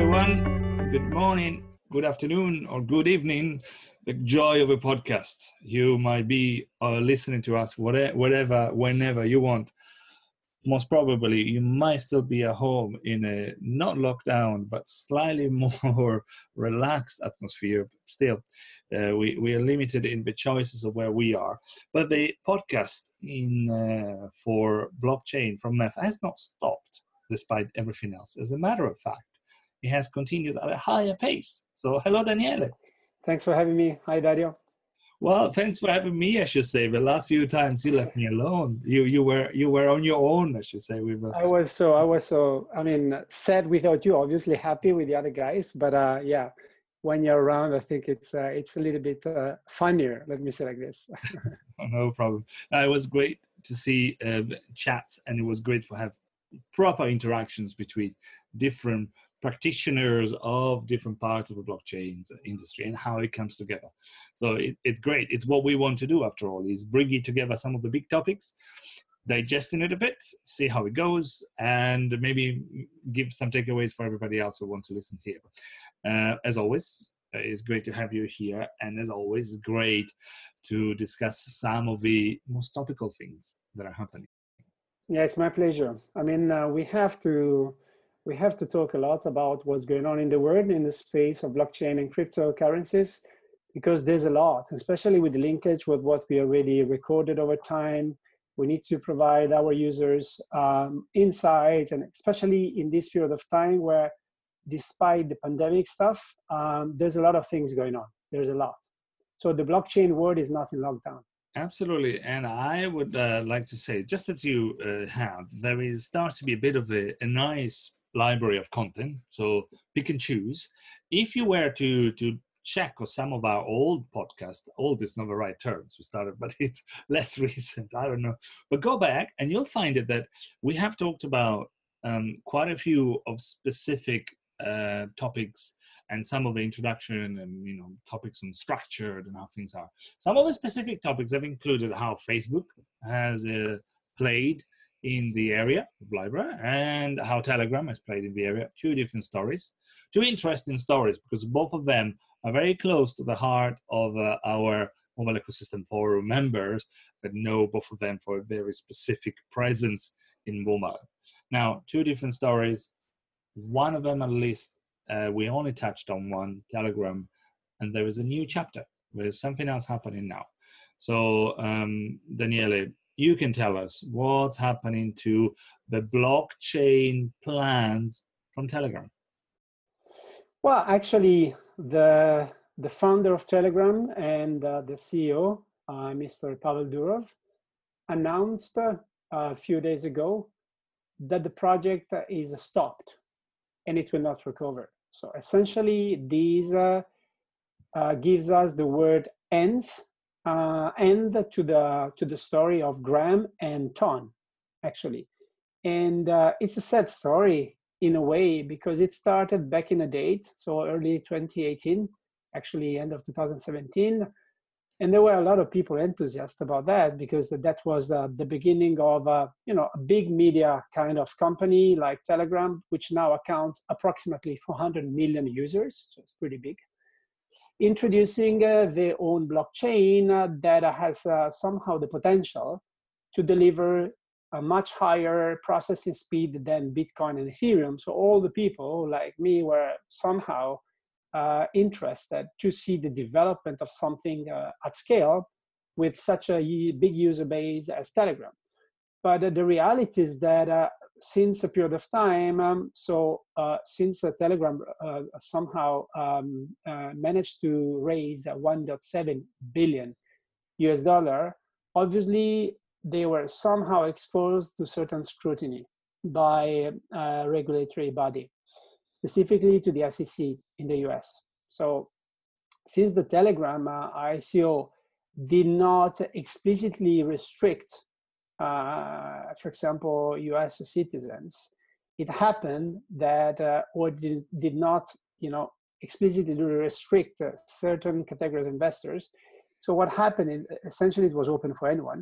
everyone. Good morning, good afternoon, or good evening. The joy of a podcast. You might be listening to us whatever, whenever you want. Most probably, you might still be at home in a not lockdown, but slightly more relaxed atmosphere. Still, we are limited in the choices of where we are. But the podcast for blockchain from MEF has not stopped despite everything else. As a matter of fact, it has continued at a higher pace. So, hello, Daniele. Thanks for having me. Hi, Dario. Well, thanks for having me, I should say. The last few times you left me alone. You were on your own, I should say. I was so. I mean, sad without you. Obviously, happy with the other guys, but yeah, when you're around, I think it's a little bit funnier. Let me say like this. No problem. It was great to see chats, and it was great to have proper interactions between different practitioners of different parts of the blockchain industry and how it comes together. So it's great. It's what we want to do, after all, is bringing together some of the big topics, digesting it a bit, see how it goes, and maybe give some takeaways for everybody else who want to listen here. As always, it's great to have you here, and as always, it's great to discuss some of the most topical things that are happening. Yeah, it's my pleasure. I mean, we have to talk a lot about what's going on in the world in the space of blockchain and cryptocurrencies, because there's a lot, especially with the linkage with what we already recorded over time. We need to provide our users insights, and especially in this period of time where, despite the pandemic stuff, there's a lot of things going on. There's a lot. So the blockchain world is not in lockdown. Absolutely, and I would like to say, just as you have, starts to be a bit of a nice library of content, so pick and choose. If you were to check on some of our old podcasts, old is not the right terms we started, but it's less recent, I don't know, but go back and you'll find it that we have talked about quite a few of specific topics, and some of the introduction and topics on structured and how things are. Some of the specific topics have included how Facebook has played in the area of Libra, and how Telegram has played in the area. Two different stories, two interesting stories, because both of them are very close to the heart of our Mobile Ecosystem Forum members that know both of them for a very specific presence in mobile. Now, two different stories. One of them, at least, we only touched on one, Telegram, and there is a new chapter. There's something else happening now. So, Daniele, you can tell us what's happening to the blockchain plans from Telegram. Well, actually, the founder of Telegram and the CEO, Mr. Pavel Durov, announced a few days ago that the project is stopped and it will not recover. So essentially, these gives us the word end to the story of Graham and Ton, actually. And it's a sad story in a way, because it started back in a date, so early 2018, actually end of 2017. And there were a lot of people enthusiastic about that, because that was the beginning of a big media kind of company like Telegram, which now accounts approximately 400 million users, so it's pretty big, introducing their own blockchain that has somehow the potential to deliver a much higher processing speed than Bitcoin and Ethereum. So all the people like me were somehow interested to see the development of something at scale with such a big user base as Telegram. But the reality is that since a period of time, since Telegram somehow managed to raise $1.7 billion US, obviously they were somehow exposed to certain scrutiny by a regulatory body, specifically to the SEC in the US. So since the Telegram ICO did not explicitly restrict, for example, US citizens, it happened that, or did not, explicitly restrict certain categories of investors. So what happened is, essentially, it was open for anyone.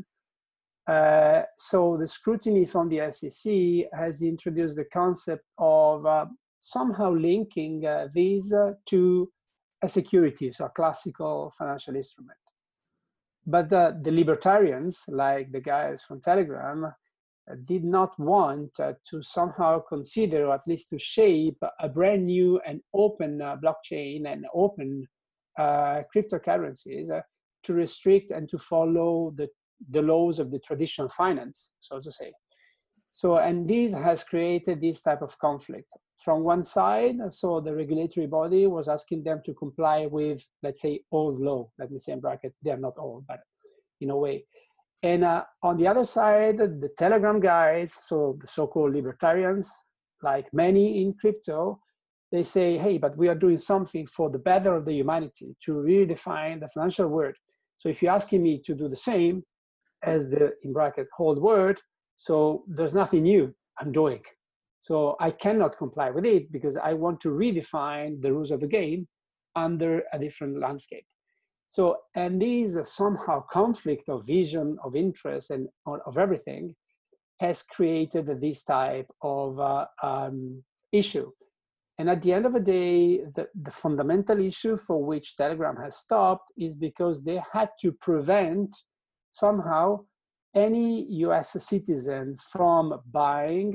So the scrutiny from the SEC has introduced the concept of somehow linking these to a security, so a classical financial instrument. But the libertarians, like the guys from Telegram, did not want to somehow consider, or at least to shape, a brand new and open blockchain and open cryptocurrencies to restrict and to follow the laws of the traditional finance, so to say. So, and this has created this type of conflict. From one side, so the regulatory body was asking them to comply with, let's say, old law, let me say in brackets, they're not old, but in a way. And on the other side, the Telegram guys, so the so-called libertarians, like many in crypto, they say, hey, but we are doing something for the better of the humanity to redefine the financial world. So if you're asking me to do the same as the, in bracket, old world, so there's nothing new I'm doing. So I cannot comply with it because I want to redefine the rules of the game under a different landscape. So, and these somehow conflict of vision, of interest, and of everything has created this type of issue. And at the end of the day, the fundamental issue for which Telegram has stopped is because they had to prevent somehow any US citizen from buying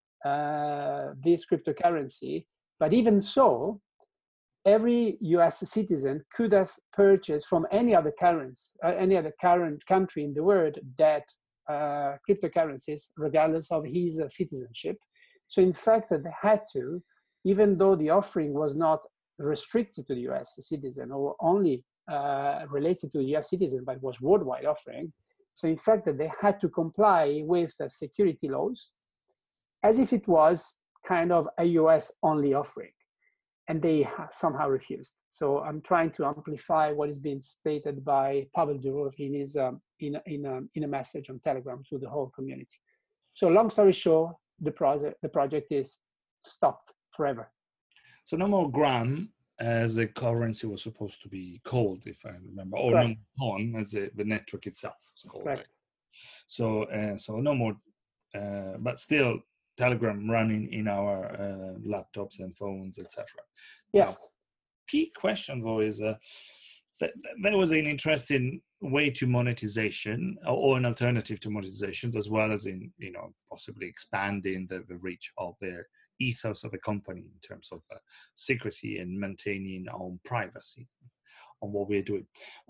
this cryptocurrency. But even so, every US citizen could have purchased from any other current country in the world that cryptocurrencies, regardless of his citizenship. So in fact, they had to, even though the offering was not restricted to the US citizen or only related to the US citizen, but was worldwide offering. So in fact, that they had to comply with the security laws as if it was kind of a US only offering. And they somehow refused. So I'm trying to amplify what is being stated by Pavel Durov in his in a message on Telegram to the whole community. So long story short, the project is stopped forever. So no more Gram as the currency was supposed to be called, if I remember, or Correct. no more Ton as the network itself is called. Correct. Right? So so no more, but still Telegram running in our laptops and phones, etc. Yes. Now, key question though is there was an interesting way to monetization or an alternative to monetizations, as well as in possibly expanding the reach of their ethos of a company in terms of secrecy and maintaining our own privacy on what we're doing.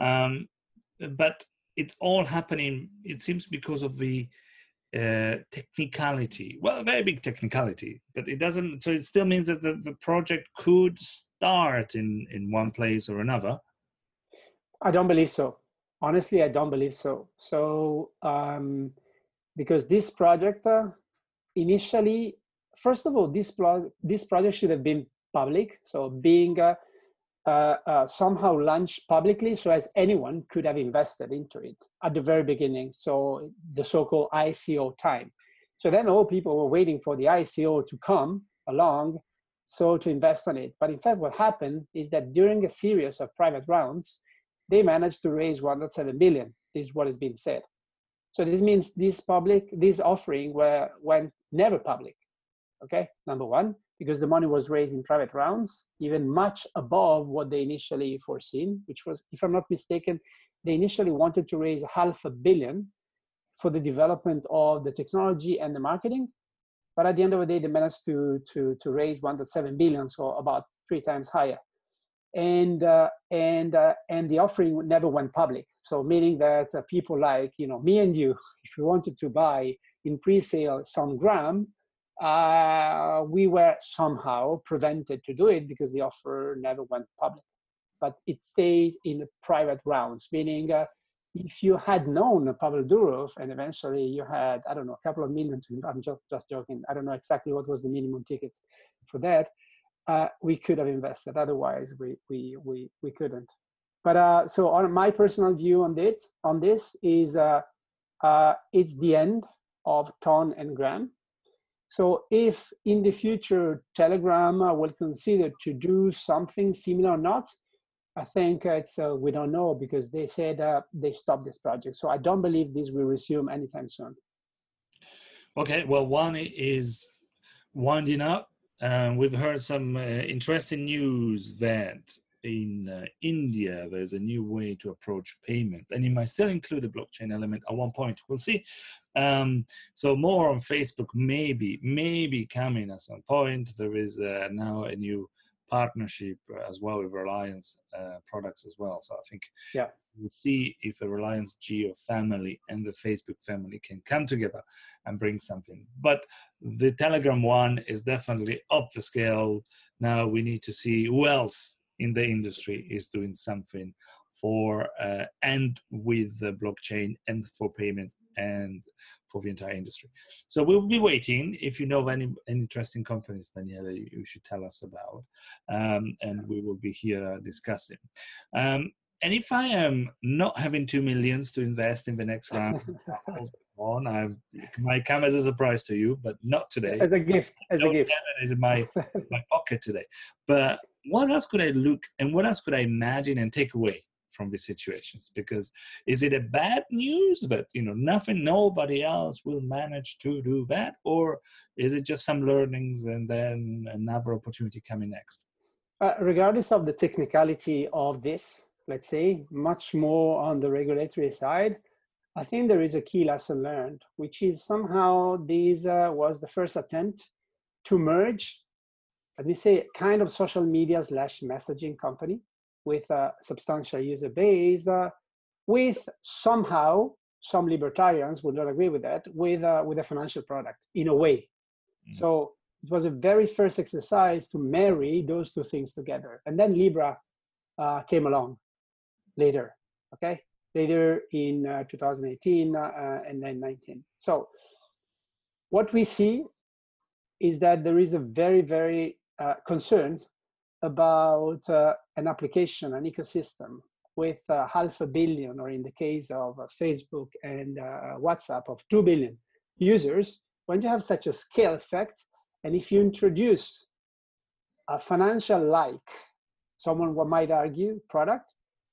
But it's all happening, it seems, because of the technicality. Well, a very big technicality, but it doesn't. So it still means that the project could start in one place or another. I don't believe so. Honestly, I don't believe so. So because this project initially, first of all, this project should have been public. So being somehow launched publicly so as anyone could have invested into it at the very beginning. So the so-called ICO time. So then all people were waiting for the ICO to come along so to invest on it. But in fact, what happened is that during a series of private rounds, they managed to raise 1.7 billion. This is what is being said. So this means this offering went never public. Okay, number one, because the money was raised in private rounds, even much above what they initially foreseen, which was, if I'm not mistaken, they initially wanted to raise $500 million for the development of the technology and the marketing. But at the end of the day, they managed to raise 1.7 billion, so about 3 times higher. And the offering never went public. So meaning that people like me and you, if we wanted to buy in pre-sale some Gram, we were somehow prevented to do it because the offer never went public. But it stays in private rounds, meaning if you had known Pavel Durov and eventually you had, I don't know, a couple of million, I'm just joking, I don't know exactly what was the minimum ticket for that, we could have invested. Otherwise, we couldn't. But so on my personal view on this is it's the end of Ton and Gram. So if in the future Telegram will consider to do something similar or not, I think it's we don't know, because they said they stopped this project. So I don't believe this will resume anytime soon. Okay, well, one is winding up, we've heard some interesting news that in India, there's a new way to approach payments, and it might still include a blockchain element at one point. We'll see. So more on Facebook, maybe coming at some point. There is now a new partnership as well with Reliance products as well. So I think we'll see if the Reliance Jio family and the Facebook family can come together and bring something. But the Telegram one is definitely up the scale. Now we need to see who else in the industry is doing something for and with the blockchain and for payments and for the entire industry. So we'll be waiting. If you know of any interesting companies, Daniele, you should tell us about, and we will be here discussing. And if I am not having 2 million to invest in the next round, it might come as a surprise to you, but not today. As a gift, As it is in my pocket today. But what else could I look and what else could I imagine and take away from these situations? Because is it a bad news that nobody else will manage to do that, or is it just some learnings and then another opportunity coming next? Regardless of the technicality of this, let's say, much more on the regulatory side, I think there is a key lesson learned, which is somehow this was the first attempt to merge, let me say, kind of social media / messaging company with a substantial user base, with somehow, some libertarians would not agree with that, with a financial product, in a way. So it was a very first exercise to marry those two things together. And then Libra came along later, okay? Later in 2018 and then 19. So what we see is that there is a very, very concern about an application, an ecosystem with 500 million, or in the case of Facebook and WhatsApp, of 2 billion users. When you have such a scale effect, and if you introduce a financial-like, someone might argue, product,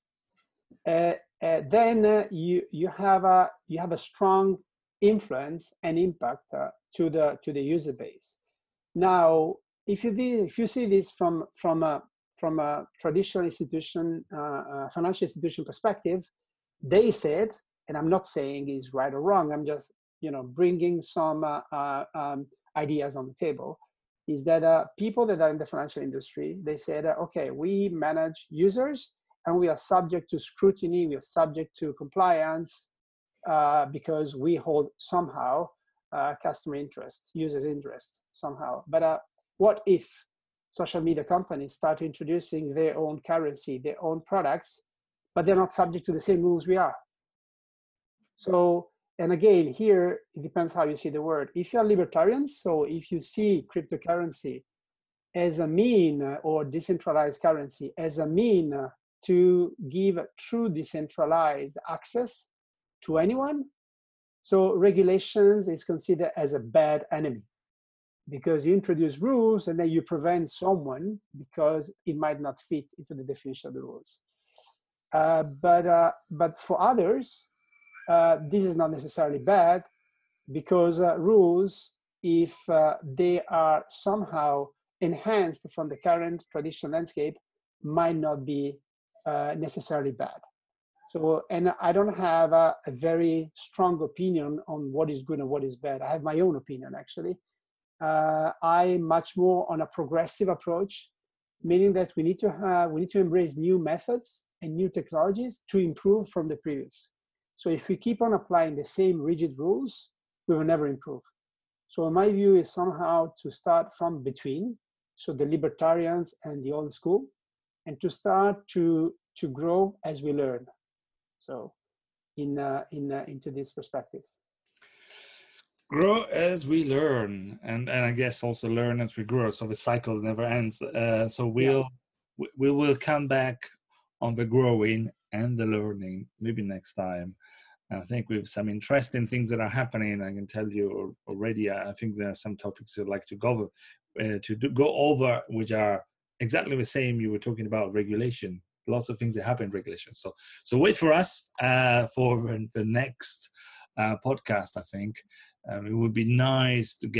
then you have a strong influence and impact to the user base. Now, if you see this from a traditional institution, financial institution perspective, they said, and I'm not saying is right or wrong, I'm just bringing some ideas on the table, is that people that are in the financial industry, they said, okay, we manage users and we are subject to scrutiny, we are subject to compliance because we hold somehow customer interest, users' interest somehow. But what if social media companies start introducing their own currency, their own products, but they're not subject to the same rules we are? So, and again, here, it depends how you see the word. If you are libertarians, so if you see cryptocurrency as a mean, or decentralized currency as a mean to give true decentralized access to anyone, so regulations is considered as a bad enemy, because you introduce rules and then you prevent someone because it might not fit into the definition of the rules. But for others, this is not necessarily bad, because rules, if they are somehow enhanced from the current traditional landscape, might not be necessarily bad. So, and I don't have a very strong opinion on what is good and what is bad. I have my own opinion, actually. I'm much more on a progressive approach, meaning that we need to embrace new methods and new technologies to improve from the previous. So if we keep on applying the same rigid rules, we will never improve. So my view is somehow to start from between, so the libertarians and the old school, and to start to grow as we learn. So into these perspectives. Grow as we learn, and I guess also learn as we grow. So the cycle never ends. So we will come back on the growing and the learning maybe next time. I think with some interesting things that are happening, I can tell you already. I think there are some topics I'd like to go over, which are exactly the same. You were talking about regulation. Lots of things that happen in regulation. So wait for us for the next podcast. I think it would be nice to get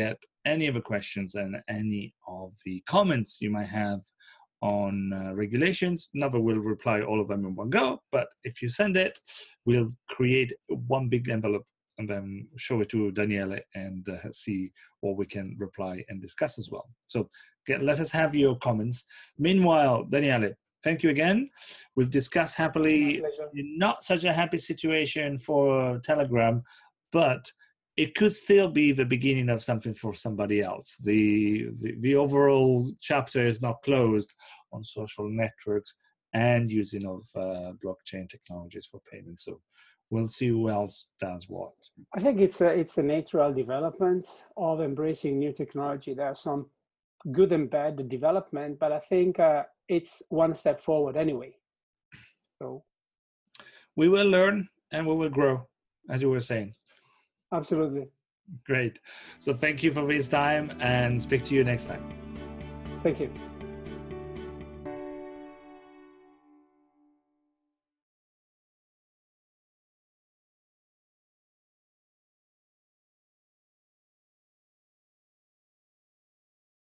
any of the questions and any of the comments you might have on regulations. Never will reply all of them in one go, but if you send it, we'll create one big envelope and then show it to Daniele and see what we can reply and discuss as well. So let us have your comments. Meanwhile, Daniele, thank you again. We've discussed happily not such a happy situation for Telegram, but it could still be the beginning of something for somebody else. The overall chapter is not closed on social networks and using of blockchain technologies for payment. So we'll see who else does what. I think it's a natural development of embracing new technology. There are some good and bad development, but I think it's one step forward anyway. So we will learn and we will grow, as you were saying. Absolutely. Great. So thank you for this time and speak to you next time. Thank you.